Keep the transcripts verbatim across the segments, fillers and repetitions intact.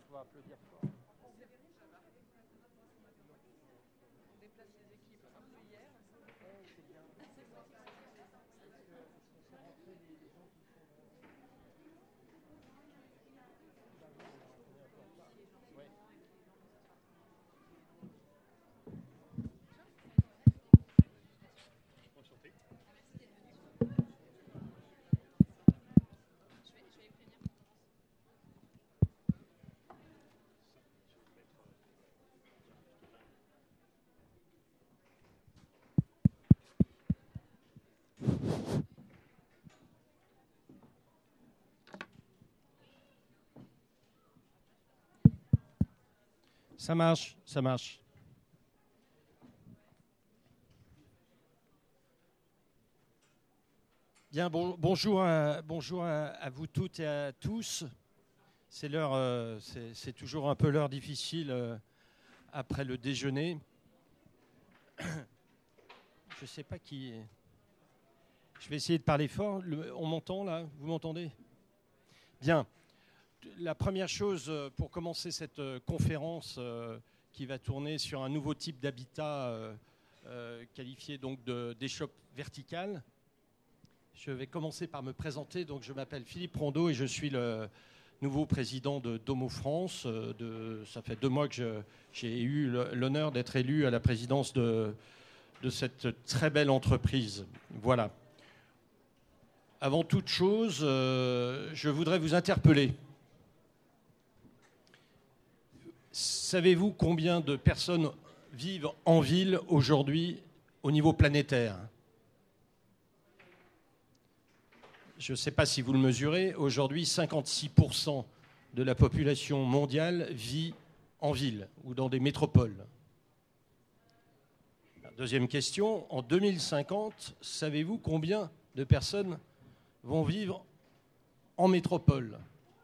allez pouvoir applaudir fort. Ça marche, ça marche. Bien, bon, bonjour, à, bonjour à, à vous toutes et à tous. C'est l'heure, euh, c'est, c'est toujours un peu l'heure difficile euh, après le déjeuner. Je ne sais pas qui. Je vais essayer de parler fort. Le, on m'entend là? Vous m'entendez? Bien. La première chose pour commencer cette conférence euh, qui va tourner sur un nouveau type d'habitat euh, euh, qualifié donc de, d'échoppe verticale. Je vais commencer par me présenter. Donc, je m'appelle Philippe Rondeau et je suis le nouveau président de Domo France. De, ça fait deux mois que je, j'ai eu l'honneur d'être élu à la présidence de, de cette très belle entreprise. Voilà. Avant toute chose, euh, je voudrais vous interpeller. Savez-vous combien de personnes vivent en ville aujourd'hui au niveau planétaire? Je ne sais pas si vous le mesurez. Aujourd'hui, cinquante-six pour cent de la population mondiale vit en ville ou dans des métropoles. Deuxième question. En deux mille cinquante, savez-vous combien de personnes vont vivre en métropole?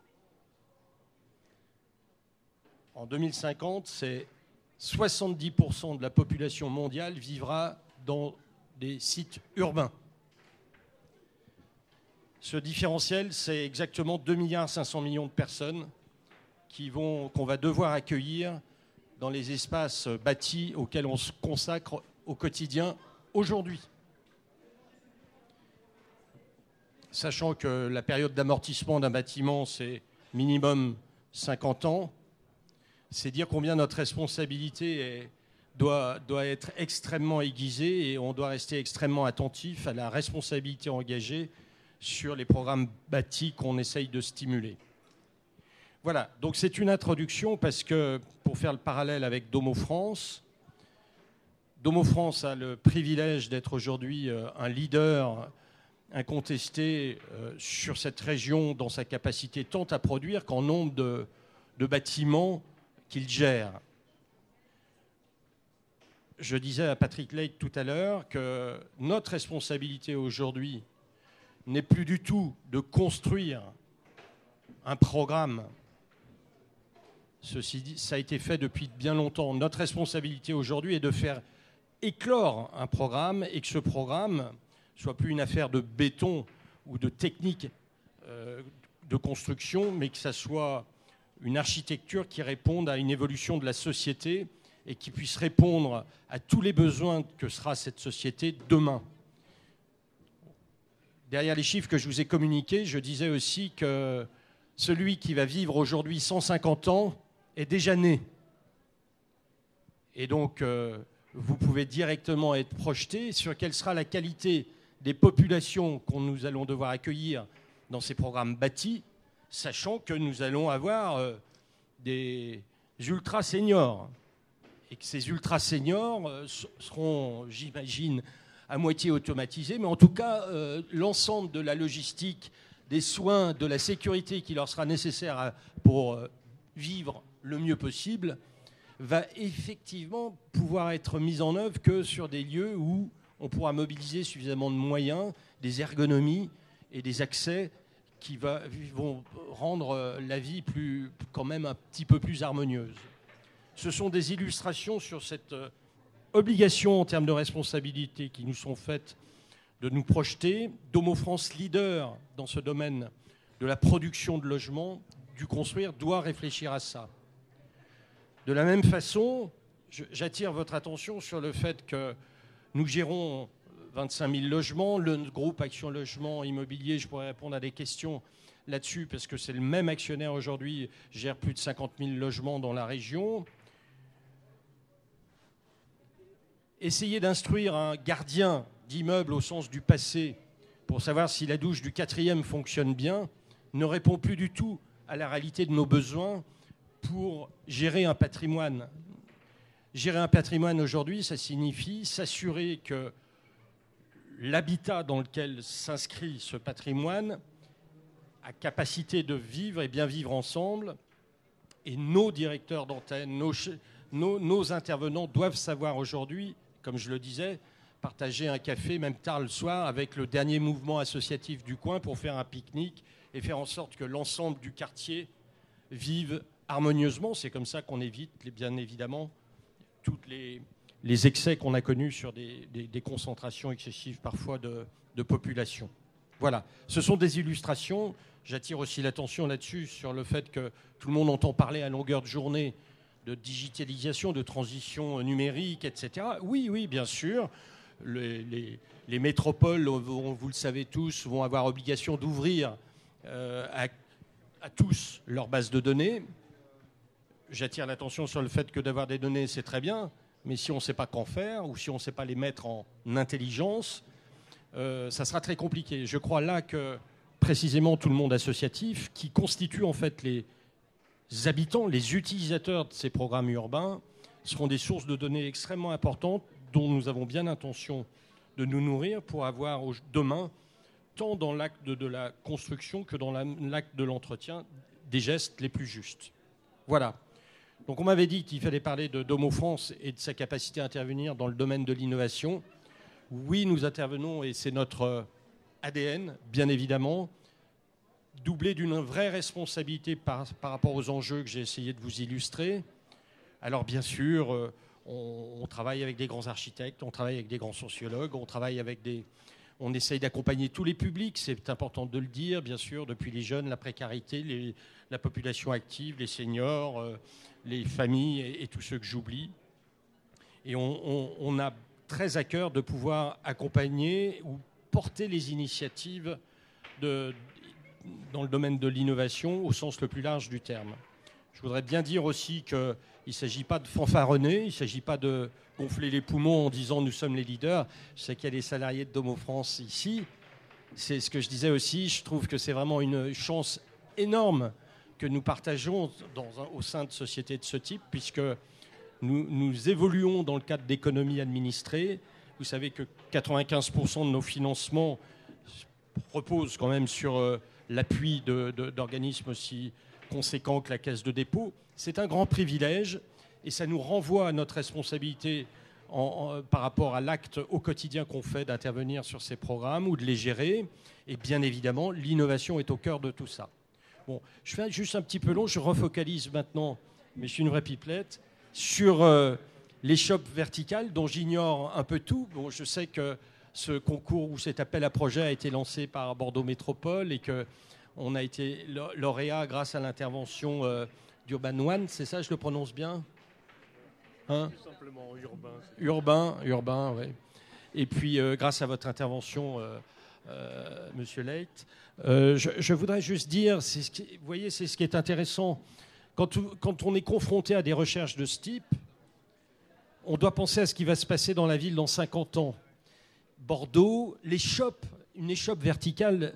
En deux mille cinquante, c'est soixante-dix pour cent de la population mondiale vivra dans des sites urbains. Ce différentiel, c'est exactement deux virgule cinq milliards de personnes qui vont, qu'on va devoir accueillir dans les espaces bâtis auxquels on se consacre au quotidien aujourd'hui. Sachant que la période d'amortissement d'un bâtiment, c'est minimum cinquante ans, c'est dire combien notre responsabilité est, doit, doit être extrêmement aiguisée et on doit rester extrêmement attentif à la responsabilité engagée sur les programmes bâtis qu'on essaye de stimuler. Voilà, donc c'est une introduction parce que, pour faire le parallèle avec Domo France, Domo France a le privilège d'être aujourd'hui un leader incontesté sur cette région dans sa capacité tant à produire qu'en nombre de, de bâtiments qu'il gère. Je disais à Patrick Lake tout à l'heure que notre responsabilité aujourd'hui n'est plus du tout de construire un programme. Ceci dit, ça a été fait depuis bien longtemps. Notre responsabilité aujourd'hui est de faire éclore un programme et que ce programme soit plus une affaire de béton ou de technique euh, de construction, mais que ça soit une architecture qui réponde à une évolution de la société et qui puisse répondre à tous les besoins que sera cette société demain. Derrière les chiffres que je vous ai communiqués, je disais aussi que celui qui va vivre aujourd'hui cent cinquante ans est déjà né. Et donc, euh, vous pouvez directement être projeté sur quelle sera la qualité des populations que nous allons devoir accueillir dans ces programmes bâtis, sachant que nous allons avoir euh, des ultra-seniors et que ces ultra-seniors euh, seront, j'imagine, à moitié automatisés, mais en tout cas, euh, l'ensemble de la logistique, des soins, de la sécurité qui leur sera nécessaire à, pour euh, vivre le mieux possible, va effectivement pouvoir être mise en œuvre que sur des lieux où on pourra mobiliser suffisamment de moyens, des ergonomies et des accès qui va, vont rendre la vie plus, quand même un petit peu plus harmonieuse. Ce sont des illustrations sur cette obligation en termes de responsabilité qui nous sont faites de nous projeter. Domo France, leader dans ce domaine de la production de logements, dû construire doit réfléchir à ça. De la même façon, j'attire votre attention sur le fait que nous gérons vingt-cinq mille logements. Le groupe Action Logement Immobilier, je pourrais répondre à des questions là-dessus parce que c'est le même actionnaire aujourd'hui, gère plus de cinquante mille logements dans la région. Essayer d'instruire un gardien d'immeuble au sens du passé pour savoir si la douche du quatrième fonctionne bien ne répond plus du tout à la réalité de nos besoins pour gérer un patrimoine. Gérer un patrimoine aujourd'hui, ça signifie s'assurer que l'habitat dans lequel s'inscrit ce patrimoine a capacité de vivre et bien vivre ensemble. Et nos directeurs d'antenne, nos, nos, nos intervenants doivent savoir aujourd'hui, comme je le disais, partager un café, même tard le soir, avec le dernier mouvement associatif du coin pour faire un pique-nique et faire en sorte que l'ensemble du quartier vive harmonieusement. C'est comme ça qu'on évite, bien évidemment, tous les, les excès qu'on a connus sur des, des, des concentrations excessives parfois de, de population. Voilà, ce sont des illustrations. J'attire aussi l'attention là-dessus sur le fait que tout le monde entend parler à longueur de journée de digitalisation, de transition numérique, et cetera. Oui, oui, bien sûr. Les, les, les métropoles, vont, vous le savez tous, vont avoir obligation d'ouvrir euh, à, à tous leur base de données. J'attire l'attention sur le fait que d'avoir des données, c'est très bien, mais si on ne sait pas qu'en faire ou si on ne sait pas les mettre en intelligence, euh, ça sera très compliqué. Je crois là que précisément tout le monde associatif, qui constitue en fait les habitants, les utilisateurs de ces programmes urbains, seront des sources de données extrêmement importantes dont nous avons bien l'intention de nous nourrir pour avoir demain, tant dans l'acte de la construction que dans l'acte de l'entretien, des gestes les plus justes. Voilà. Donc on m'avait dit qu'il fallait parler de Domo France et de sa capacité à intervenir dans le domaine de l'innovation. Oui, nous intervenons et c'est notre A D N, bien évidemment, doublé d'une vraie responsabilité par, par rapport aux enjeux que j'ai essayé de vous illustrer. Alors bien sûr, euh, on, on travaille avec des grands architectes, on travaille avec des grands sociologues, on travaille avec des... On essaye d'accompagner tous les publics, c'est important de le dire, bien sûr, depuis les jeunes, la précarité, les, la population active, les seniors, euh, les familles et, et tous ceux que j'oublie. Et on, on, on a très à cœur de pouvoir accompagner ou porter les initiatives de, dans le domaine de l'innovation au sens le plus large du terme. Je voudrais bien dire aussi qu'il ne s'agit pas de fanfaronner, il ne s'agit pas de gonfler les poumons en disant nous sommes les leaders. Je sais qu'il y a des salariés de Domo France ici. C'est ce que je disais aussi. Je trouve que c'est vraiment une chance énorme que nous partageons dans un, au sein de sociétés de ce type, puisque nous, nous évoluons dans le cadre d'économies administrées. Vous savez que quatre-vingt-quinze pour cent de nos financements reposent quand même sur euh, l'appui de, de, d'organismes aussi conséquents que la Caisse de dépôt. C'est un grand privilège et ça nous renvoie à notre responsabilité en, en, par rapport à l'acte au quotidien qu'on fait d'intervenir sur ces programmes ou de les gérer. Et bien évidemment, l'innovation est au cœur de tout ça. Bon, je fais juste un petit peu long, je refocalise maintenant, mais je suis une vraie pipelette, sur euh, les shops verticales dont j'ignore un peu tout. Bon, je sais que ce concours ou cet appel à projet a été lancé par Bordeaux Métropole et qu'on a été lauréat grâce à l'intervention euh, d'Urban One, c'est ça, je le prononce bien hein Tout simplement urbain. Urbain, urbain, oui. Et puis, euh, grâce à votre intervention, euh, euh, Monsieur Leight, euh, je, je voudrais juste dire, c'est ce qui, vous voyez, c'est ce qui est intéressant. Quand, quand on est confronté à des recherches de ce type, on doit penser à ce qui va se passer dans la ville dans cinquante ans. Bordeaux, les shops, une échoppe verticale,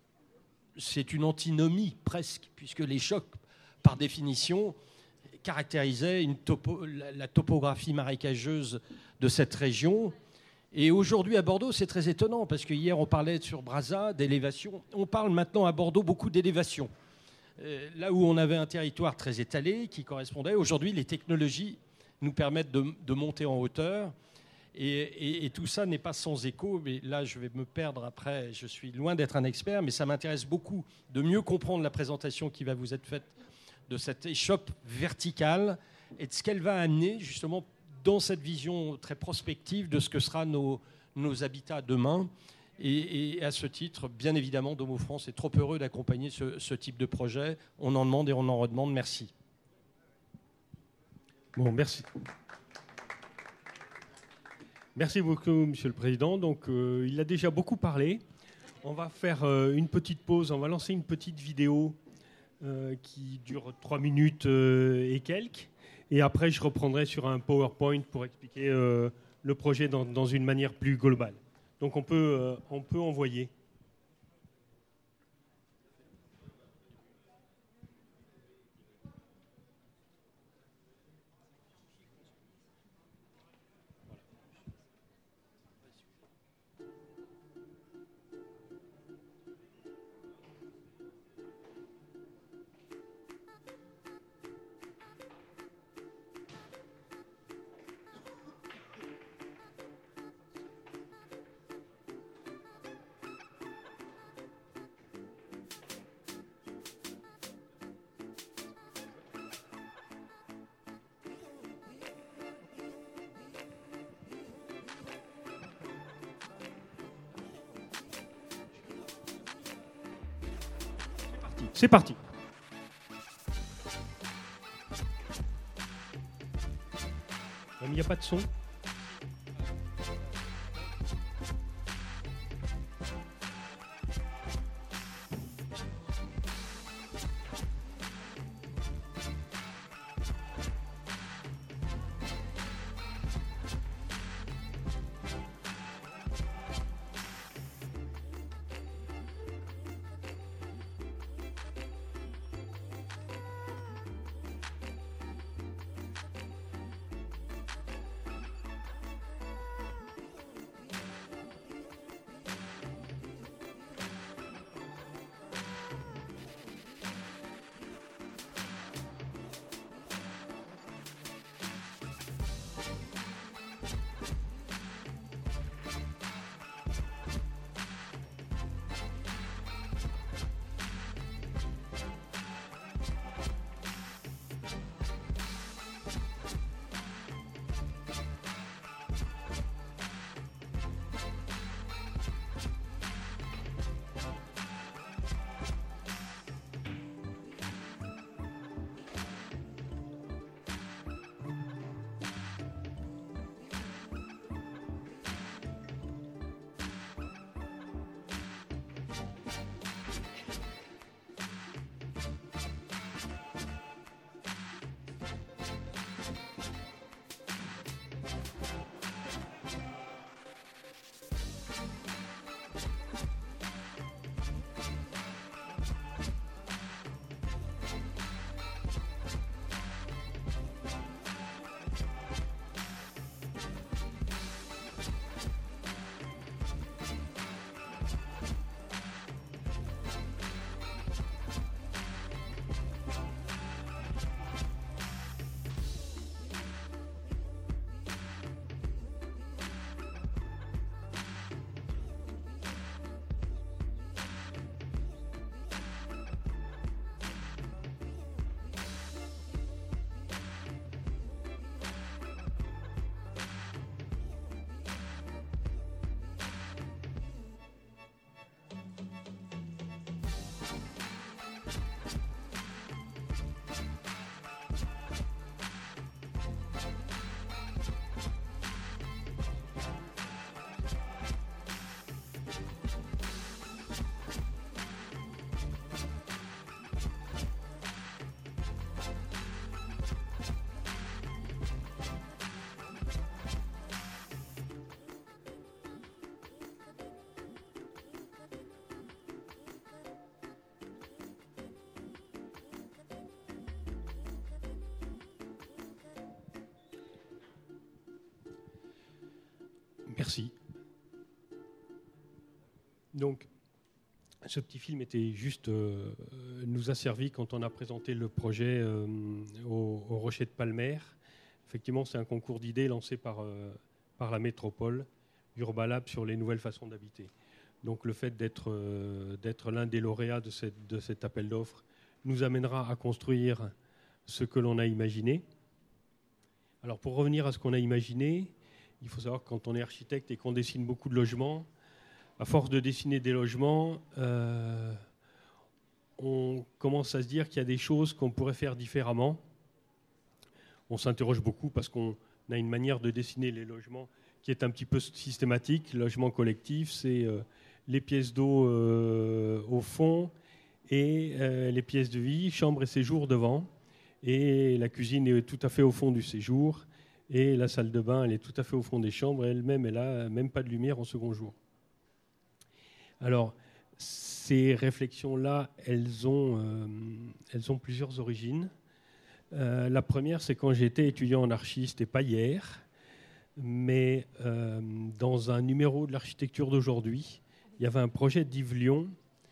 c'est une antinomie presque, puisque les shops, par définition, caractérisaient une topo, la, la topographie marécageuse de cette région. Et aujourd'hui à Bordeaux, c'est très étonnant, parce que hier on parlait sur Brazza d'élévation. On parle maintenant à Bordeaux beaucoup d'élévation. Euh, là où on avait un territoire très étalé qui correspondait, aujourd'hui les technologies nous permettent de, de monter en hauteur. Et, et, et tout ça n'est pas sans écho, mais là je vais me perdre après, je suis loin d'être un expert, mais ça m'intéresse beaucoup de mieux comprendre la présentation qui va vous être faite de cette échoppe verticale et de ce qu'elle va amener justement dans cette vision très prospective de ce que sera nos, nos habitats demain. Et, et à ce titre, bien évidemment, Domo France est trop heureux d'accompagner ce, ce type de projet. On en demande et on en redemande. Merci. Bon, merci. Merci beaucoup, Monsieur le Président. Donc, euh, il a déjà beaucoup parlé. On va faire euh, une petite pause. On va lancer une petite vidéo euh, qui dure trois minutes euh, et quelques. Et après, je reprendrai sur un PowerPoint pour expliquer euh, le projet dans, dans une manière plus globale. Donc, on peut, euh, on peut envoyer. C'est parti. Il n'y a pas de son. Merci. Donc, ce petit film était juste, euh, nous a servi quand on a présenté le projet euh, au, au Rocher de Palmer. Effectivement, c'est un concours d'idées lancé par, euh, par la métropole, Urbalab, sur les nouvelles façons d'habiter. Donc, le fait d'être, euh, d'être l'un des lauréats de, cette, de cet appel d'offres nous amènera à construire ce que l'on a imaginé. Alors, pour revenir à ce qu'on a imaginé, il faut savoir que quand on est architecte et qu'on dessine beaucoup de logements, à force de dessiner des logements, euh, on commence à se dire qu'il y a des choses qu'on pourrait faire différemment. On s'interroge beaucoup parce qu'on a une manière de dessiner les logements qui est un petit peu systématique. Le logement collectif, c'est euh, les pièces d'eau euh, au fond et euh, les pièces de vie, chambre et séjour devant. Et la cuisine est tout à fait au fond du séjour. Et la salle de bain, elle est tout à fait au fond des chambres. Et elle-même, elle n'a même pas de lumière en second jour. Alors, ces réflexions-là, elles ont, euh, elles ont plusieurs origines. Euh, la première, c'est quand j'étais étudiant en archi, c'était pas hier, mais euh, dans un numéro de l'architecture d'aujourd'hui, il y avait un projet d'Yves Lion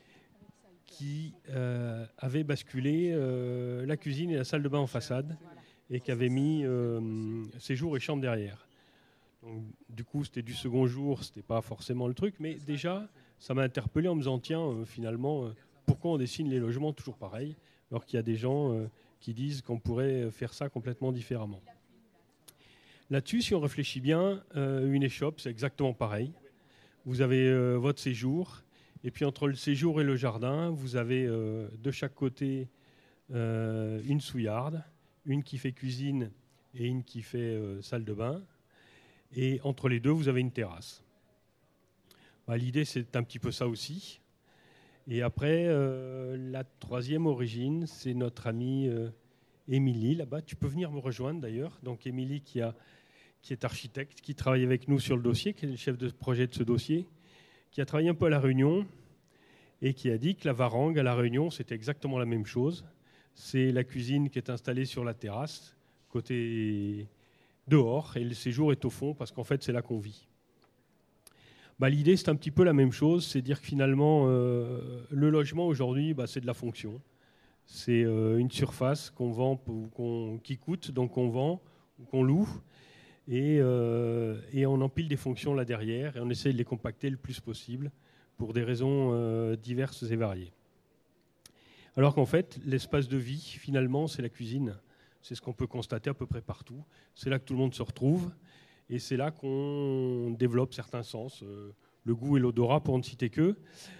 qui euh, avait basculé euh, la cuisine et la salle de bain en façade et qui avait mis euh, séjour et chambre derrière. Donc, du coup, c'était du second jour, c'était pas forcément le truc, mais déjà, ça m'a interpellé en me disant, tiens, euh, finalement, euh, pourquoi on dessine les logements toujours pareil, alors qu'il y a des gens euh, qui disent qu'on pourrait faire ça complètement différemment. Là-dessus, si on réfléchit bien, euh, une échoppe, c'est exactement pareil. Vous avez euh, votre séjour, et puis entre le séjour et le jardin, vous avez euh, de chaque côté euh, une souillarde, une qui fait cuisine et une qui fait euh, salle de bain. Et entre les deux, vous avez une terrasse. Bah, l'idée, c'est un petit peu ça aussi. Et après, euh, la troisième origine, c'est notre amie euh, Émilie, là-bas. Tu peux venir me rejoindre, d'ailleurs. Donc, Émilie, qui, a, qui est architecte, qui travaille avec nous sur le dossier, qui est le chef de projet de ce dossier, qui a travaillé un peu à La Réunion et qui a dit que la Varangue, à La Réunion, c'était exactement la même chose. C'est la cuisine qui est installée sur la terrasse, côté dehors, et le séjour est au fond, parce qu'en fait, c'est là qu'on vit. Bah, l'idée, c'est un petit peu la même chose, c'est dire que finalement, euh, le logement aujourd'hui, bah, c'est de la fonction. C'est euh, une surface qu'on vend, qu'on, qui coûte, donc qu'on vend ou qu'on loue, et, euh, et on empile des fonctions là derrière, et on essaie de les compacter le plus possible pour des raisons euh, diverses et variées. Alors qu'en fait, l'espace de vie, finalement, c'est la cuisine. C'est ce qu'on peut constater à peu près partout. C'est là que tout le monde se retrouve. Et c'est là qu'on développe certains sens. Euh, le goût et l'odorat, pour ne citer qu'eux.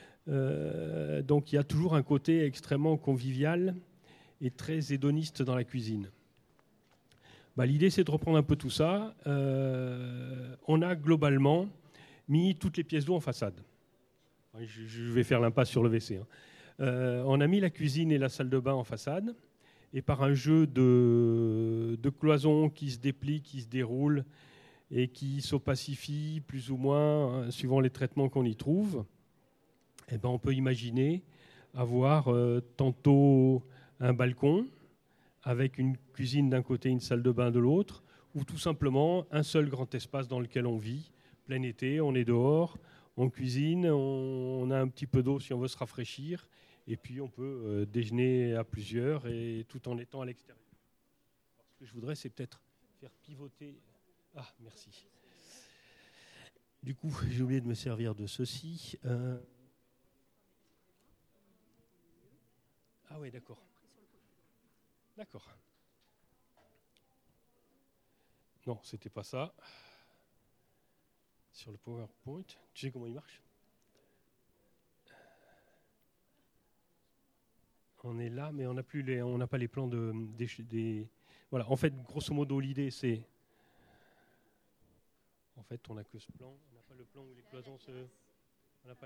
Euh, donc il y a toujours un côté extrêmement convivial et très hédoniste dans la cuisine. Bah, l'idée, c'est de reprendre un peu tout ça. Euh, on a globalement mis toutes les pièces d'eau en façade. Je, je vais faire l'impasse sur le W C. Hein. Euh, on a mis la cuisine et la salle de bain en façade. Et par un jeu de, de cloisons qui se déplient, qui se déroulent et qui s'opacifient plus ou moins, hein, suivant les traitements qu'on y trouve, eh ben, on peut imaginer avoir euh, tantôt un balcon avec une cuisine d'un côté, une salle de bain de l'autre, ou tout simplement un seul grand espace dans lequel on vit. Plein été, on est dehors, on cuisine, on, on a un petit peu d'eau si on veut se rafraîchir. Et puis, on peut euh, déjeuner à plusieurs et tout en étant à l'extérieur. Alors, ce que je voudrais, c'est peut-être faire pivoter... Ah, merci. Du coup, j'ai oublié de me servir de ceci. Euh... Ah oui, d'accord. D'accord. Non, c'était pas ça. Sur le PowerPoint, tu sais comment il marche ? On est là, mais on n'a plus les, on n'a pas les plans de, des, des... Voilà. En fait, grosso modo, l'idée, c'est... En fait, on n'a que ce plan. On n'a pas le plan où les cloisons se... On n'a pas...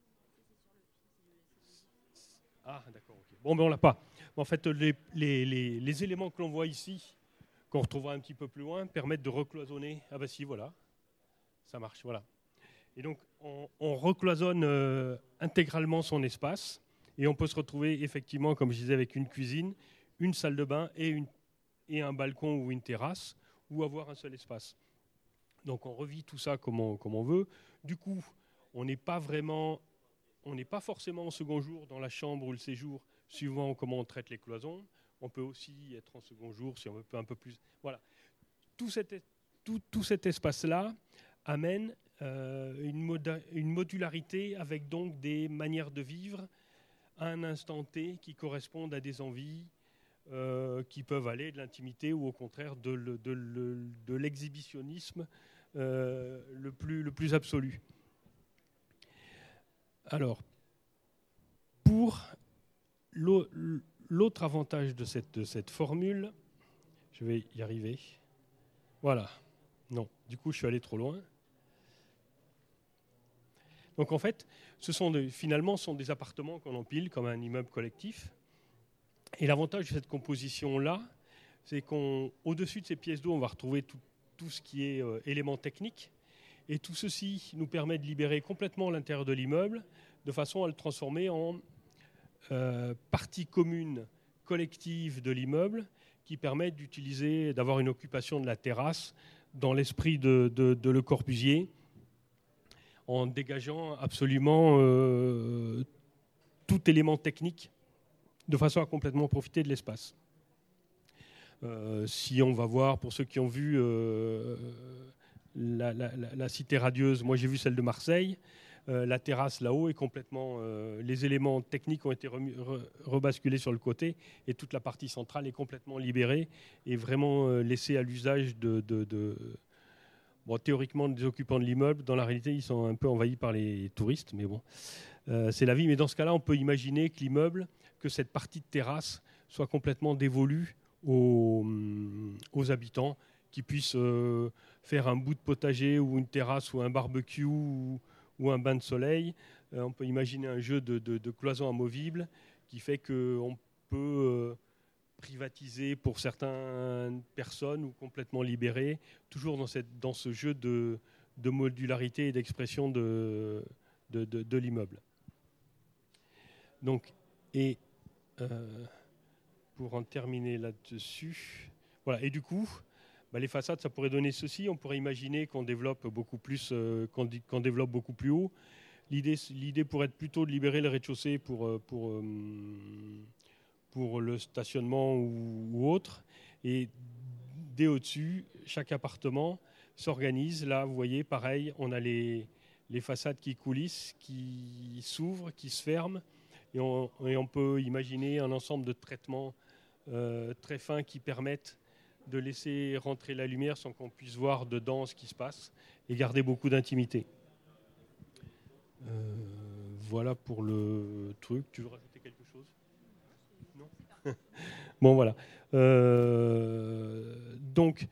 Ah, d'accord. Okay. Bon, ben on l'a pas. En fait, les, les, les, les éléments que l'on voit ici, qu'on retrouvera un petit peu plus loin, permettent de recloisonner. Ah ben si, voilà. Ça marche, voilà. Et donc, on, on recloisonne euh, intégralement son espace. Et on peut se retrouver effectivement, comme je disais, avec une cuisine, une salle de bain et, une, et un balcon ou une terrasse, ou avoir un seul espace. Donc on revit tout ça comme on, comme on veut. Du coup, on n'est pas vraiment, on n'est pas forcément en second jour dans la chambre ou le séjour, suivant comment on traite les cloisons. On peut aussi être en second jour si on veut un peu plus. Voilà. Tout cet, tout, tout cet espace-là amène euh, une, moda, une modularité avec donc des manières de vivre à un instant T qui correspondent à des envies euh, qui peuvent aller de l'intimité ou au contraire de, le, de, le, de l'exhibitionnisme euh, le, plus, le plus absolu. Alors, pour l'autre avantage de cette, de cette formule, je vais y arriver. Voilà. Non, du coup, je suis allé trop loin. Donc, en fait, ce sont de, finalement, ce sont des appartements qu'on empile comme un immeuble collectif. Et l'avantage de cette composition-là, c'est qu'au-dessus de ces pièces d'eau, on va retrouver tout, tout ce qui est euh, éléments techniques. Et tout ceci nous permet de libérer complètement l'intérieur de l'immeuble de façon à le transformer en euh, partie commune collective de l'immeuble qui permet d'utiliser, d'avoir une occupation de la terrasse dans l'esprit de, de, de Le Corbusier en dégageant absolument euh, tout élément technique de façon à complètement profiter de l'espace. Euh, si on va voir, pour ceux qui ont vu euh, la, la, la cité radieuse, moi j'ai vu celle de Marseille, euh, la terrasse là-haut est complètement... Euh, les éléments techniques ont été remis, re, rebasculés sur le côté et toute la partie centrale est complètement libérée et vraiment euh, laissée à l'usage de... de, de bon, théoriquement des occupants de l'immeuble. Dans la réalité, ils sont un peu envahis par les touristes, mais bon, euh, c'est la vie. Mais dans ce cas-là, on peut imaginer que l'immeuble, que cette partie de terrasse soit complètement dévolue aux, aux habitants, qui puissent euh, faire un bout de potager ou une terrasse ou un barbecue ou, ou un bain de soleil. Euh, on peut imaginer un jeu de, de, de cloisons amovibles qui fait qu'on peut euh, privatiser pour certaines personnes ou complètement libérer, toujours dans, cette, dans ce jeu de, de modularité et d'expression de, de, de, de l'immeuble. Donc, et euh, pour en terminer là-dessus, voilà. Et du coup, bah, les façades, ça pourrait donner ceci. On pourrait imaginer qu'on développe beaucoup plus, euh, qu'on, qu'on développe beaucoup plus haut. L'idée, l'idée pourrait être plutôt de libérer le rez-de-chaussée pour, pour, euh, pour le stationnement ou, ou autre. Et dès au-dessus, chaque appartement s'organise. Là, vous voyez, pareil, on a les, les façades qui coulissent, qui s'ouvrent, qui se ferment. Et on, et on peut imaginer un ensemble de traitements euh, très fins qui permettent de laisser rentrer la lumière sans qu'on puisse voir dedans ce qui se passe et garder beaucoup d'intimité. Euh, voilà pour le truc. Tu veux rajouter quelque chose ? Non ? Bon, voilà. Euh, donc,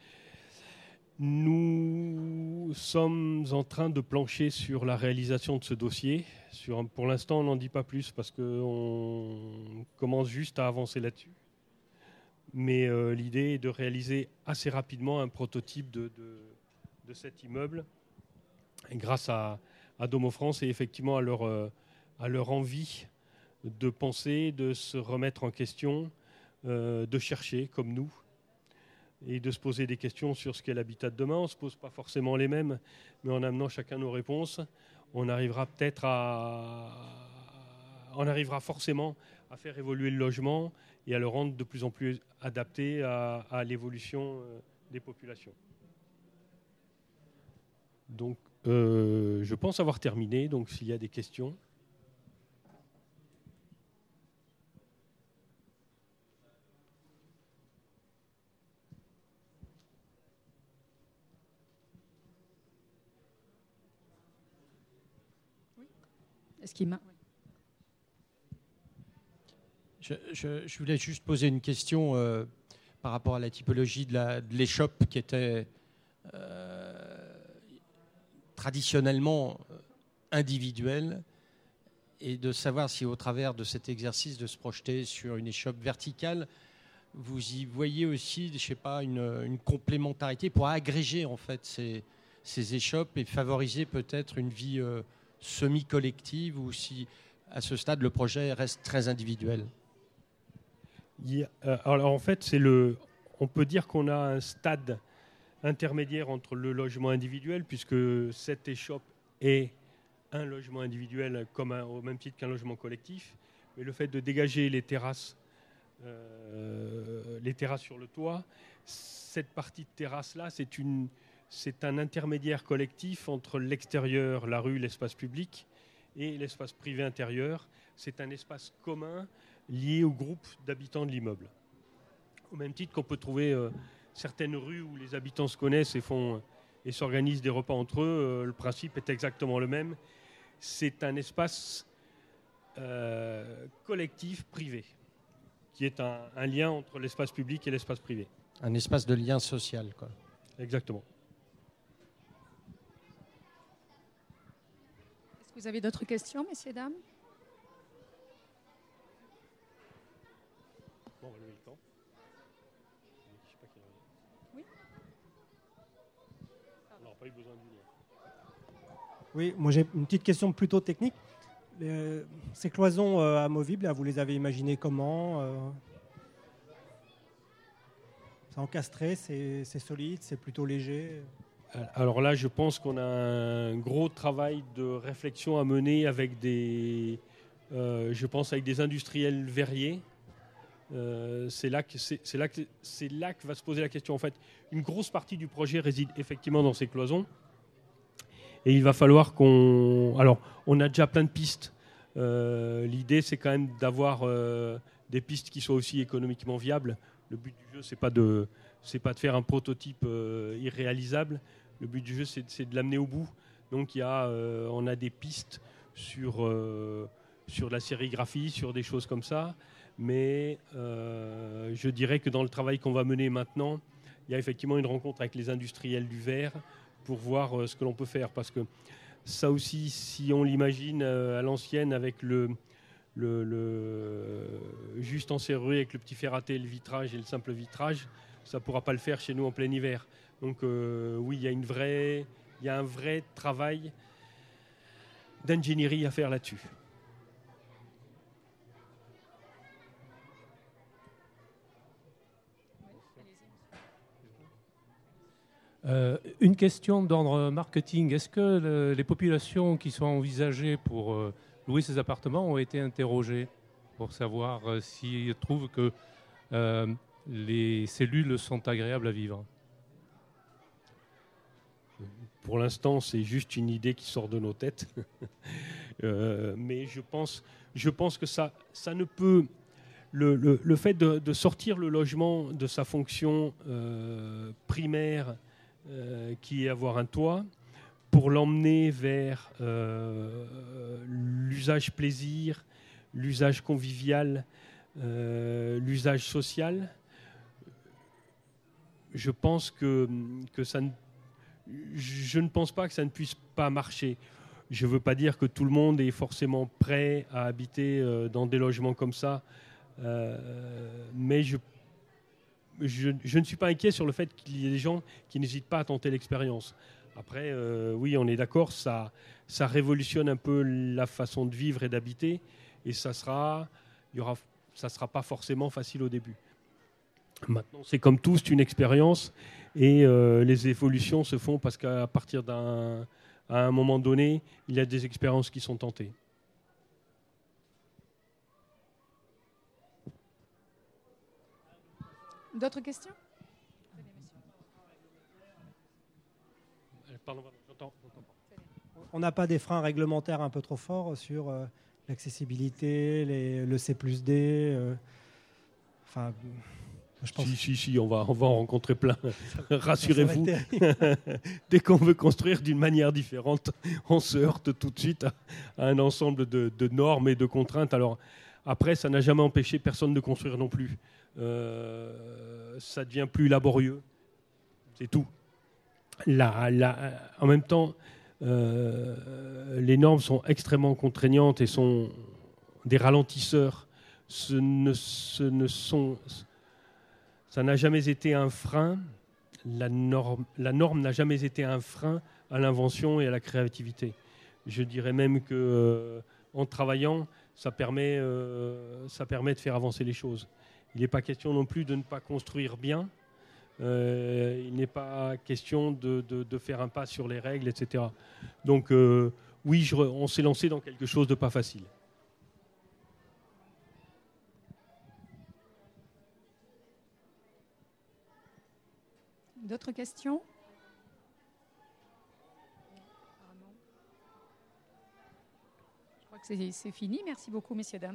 nous sommes en train de plancher sur la réalisation de ce dossier. Sur, pour l'instant, on n'en dit pas plus parce qu'on commence juste à avancer là-dessus. Mais euh, l'idée est de réaliser assez rapidement un prototype de, de, de cet immeuble grâce à, à Domo France et effectivement à leur, euh, à leur envie de penser, de se remettre en question, euh, de chercher comme nous et de se poser des questions sur ce qu'est l'habitat de demain. On ne se pose pas forcément les mêmes, mais en amenant chacun nos réponses, on arrivera peut-être à... On arrivera forcément à faire évoluer le logement et à le rendre de plus en plus adapté à, à l'évolution des populations. Donc, euh, je pense avoir terminé. Donc, s'il y a des questions... Est-ce qu'il m'a... je, je, je voulais juste poser une question euh, par rapport à la typologie de, la, de l'échoppe qui était euh, traditionnellement individuelle et de savoir si au travers de cet exercice de se projeter sur une échoppe verticale, vous y voyez aussi, je sais pas, une, une complémentarité pour agréger en fait ces, ces échoppes et favoriser peut-être une vie euh, semi-collective ou si à ce stade le projet reste très individuel. Yeah. Alors en fait, c'est le, on peut dire qu'on a un stade intermédiaire entre le logement individuel puisque cette échoppe est un logement individuel comme un, au même titre qu'un logement collectif, mais le fait de dégager les terrasses, euh, les terrasses sur le toit, cette partie de terrasse-là, c'est, une, c'est un intermédiaire collectif entre l'extérieur, la rue, l'espace public, et l'espace privé intérieur. C'est un espace commun lié au groupe d'habitants de l'immeuble. Au même titre qu'on peut trouver euh, certaines rues où les habitants se connaissent et, font, et s'organisent des repas entre eux, euh, le principe est exactement le même. c'est un espace euh, collectif privé, qui est un, un lien entre l'espace public et l'espace privé. Un espace de lien social, quoi. Exactement. Est-ce que vous avez d'autres questions, messieurs, dames? Bon, on va lever le camp. Je sais pas quelle heure il est. Oui. On n'aura pas eu besoin de lui. Oui, moi j'ai une petite question plutôt technique. Euh, ces cloisons euh, amovibles, là, vous les avez imaginées comment euh, C'est encastré, c'est, c'est solide, c'est plutôt léger? Alors là, je pense qu'on a un gros travail de réflexion à mener avec des, euh, je pense avec des industriels verriers. Euh, c'est là que c'est, c'est là que c'est là que va se poser la question. En fait, une grosse partie du projet réside effectivement dans ces cloisons. Et il va falloir qu'on... Alors, on a déjà plein de pistes. Euh, l'idée, c'est quand même d'avoir euh, des pistes qui soient aussi économiquement viables. Le but du jeu, c'est pas de, c'est pas de faire un prototype euh, irréalisable. Le but du jeu, c'est, c'est de l'amener au bout. Donc, il y a, euh, on a des pistes sur, euh, sur la sérigraphie, sur des choses comme ça. Mais euh, je dirais que dans le travail qu'on va mener maintenant, il y a effectivement une rencontre avec les industriels du verre pour voir euh, ce que l'on peut faire. Parce que ça aussi, si on l'imagine euh, à l'ancienne avec le, le, le juste en serrure avec le petit fer à thé, le vitrage et le simple vitrage, ça ne pourra pas le faire chez nous en plein hiver. Donc euh, oui, il y a une vraie, il y a un vrai travail d'ingénierie à faire là-dessus. Euh, une question d'ordre marketing. Est-ce que le, les populations qui sont envisagées pour euh, louer ces appartements ont été interrogées pour savoir euh, s'ils trouvent que euh, les cellules sont agréables à vivre? Pour l'instant, c'est juste une idée qui sort de nos têtes. euh, mais je pense, je pense que ça, ça ne peut... Le, le, le fait de, de sortir le logement de sa fonction euh, primaire, Euh, qui est avoir un toit, pour l'emmener vers euh, l'usage plaisir, l'usage convivial, euh, l'usage social. Je pense que, que ça ne, je ne pense pas que ça ne puisse pas marcher. Je ne veux pas dire que tout le monde est forcément prêt à habiter euh, dans des logements comme ça, euh, mais je Je, je ne suis pas inquiet sur le fait qu'il y ait des gens qui n'hésitent pas à tenter l'expérience. Après, euh, oui, on est d'accord, ça, ça révolutionne un peu la façon de vivre et d'habiter, et ça sera, il y aura, ça sera pas forcément facile au début. Maintenant, c'est comme tout, c'est une expérience, et euh, les évolutions se font parce qu'à partir d'un, à un moment donné, il y a des expériences qui sont tentées. D'autres questions? Pardon, j'entends, j'entends pas. On n'a pas des freins réglementaires un peu trop forts sur euh, l'accessibilité, les, le C plus D euh, enfin, je pense Si, si, si, on va, on va en rencontrer plein. Rassurez-vous. que Dès qu'on veut construire d'une manière différente, on se heurte tout de suite à, à un ensemble de, de normes et de contraintes. Alors, après, ça n'a jamais empêché personne de construire non plus. Euh, ça devient plus laborieux. C'est tout. Là, là, en même temps, euh, les normes sont extrêmement contraignantes et sont des ralentisseurs. Ce ne, ce ne sont, ça n'a jamais été un frein. La norme, la norme n'a jamais été un frein à l'invention et à la créativité. Je dirais même que, euh, en travaillant, ça permet, euh, ça permet de faire avancer les choses. Il n'est pas question non plus de ne pas construire bien. Euh, il n'est pas question de, de, de faire un pas sur les règles, et cetera. Donc, euh, oui, je, on s'est lancé dans quelque chose de pas facile. D'autres questions? Je crois que c'est, c'est fini. Merci beaucoup, messieurs, dames.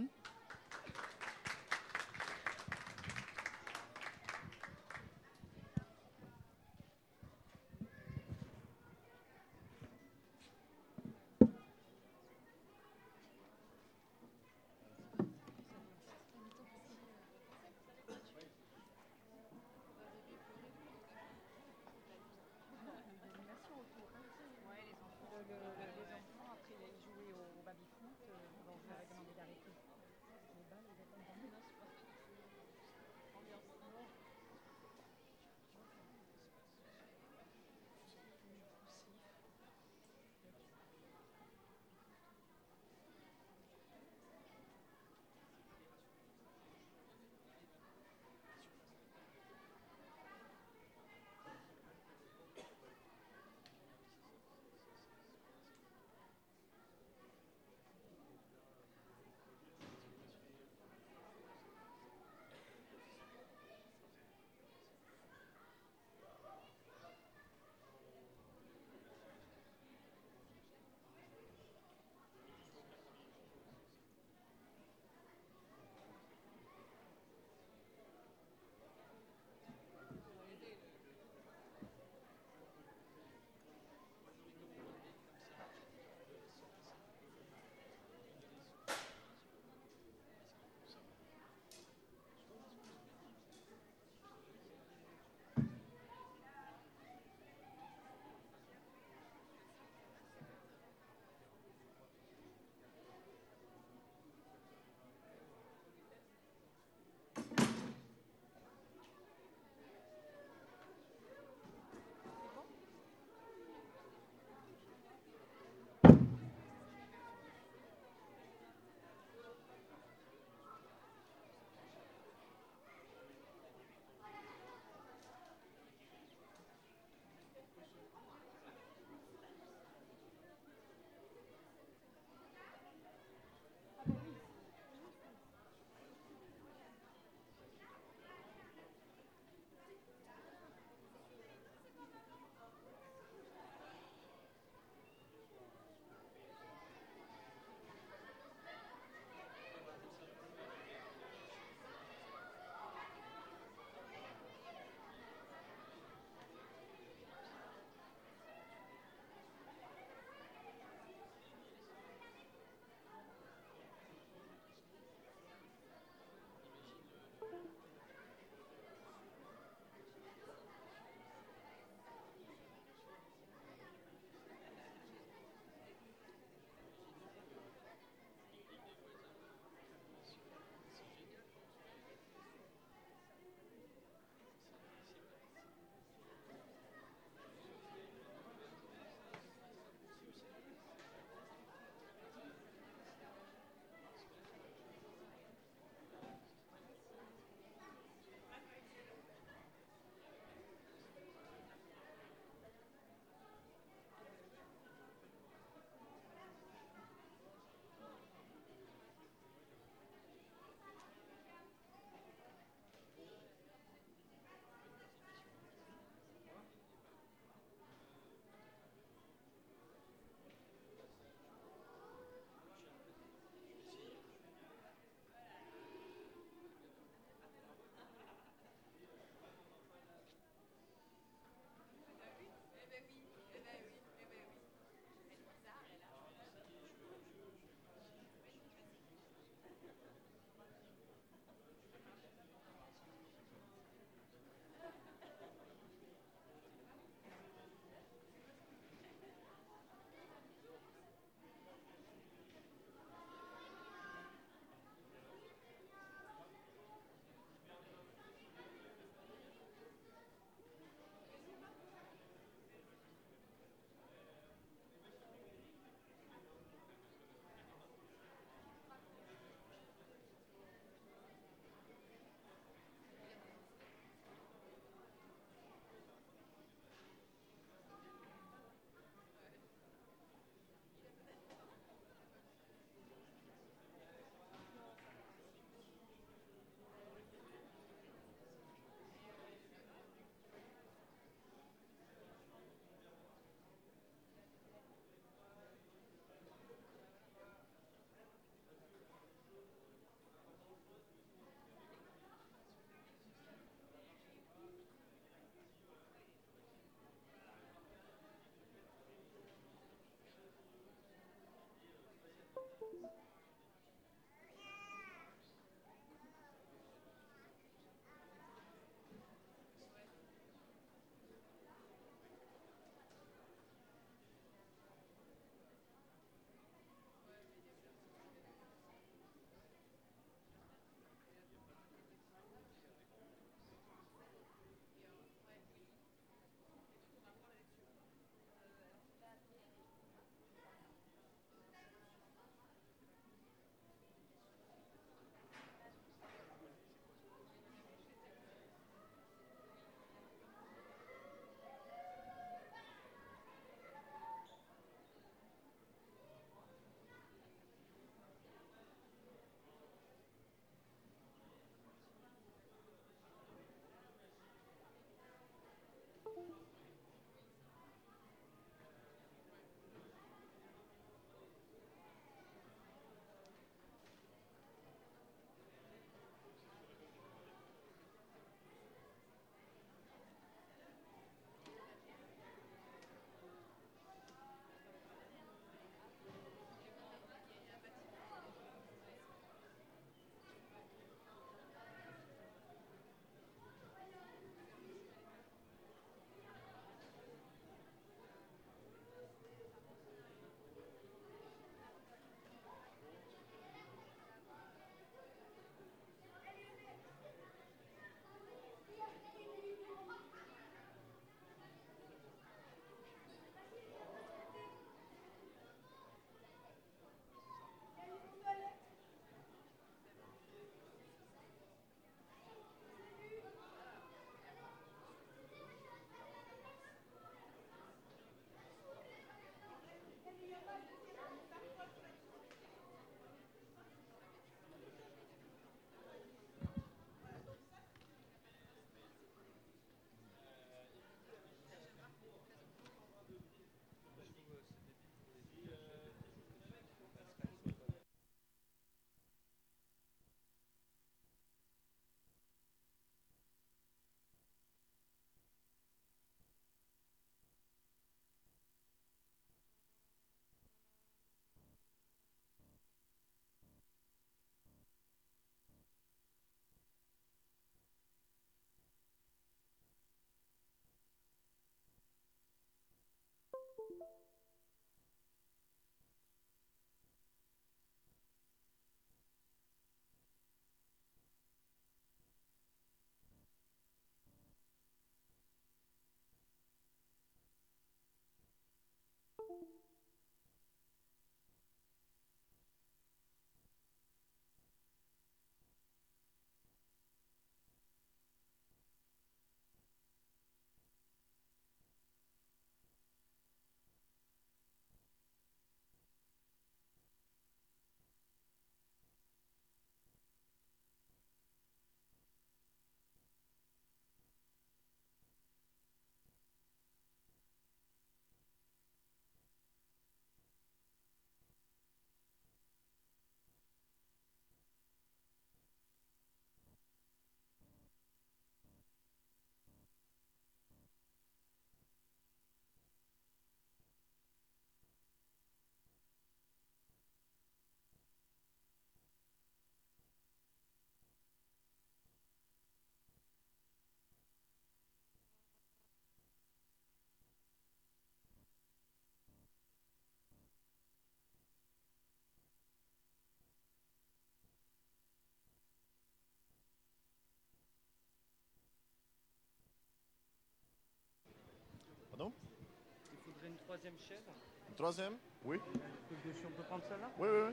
Pardon? Il faudrait une troisième chaise. Une troisième? Oui. On peut prendre celle-là? Oui, oui, oui.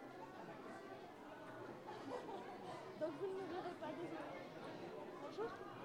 Donc vous ne me verrez pas, désolé. Bonjour.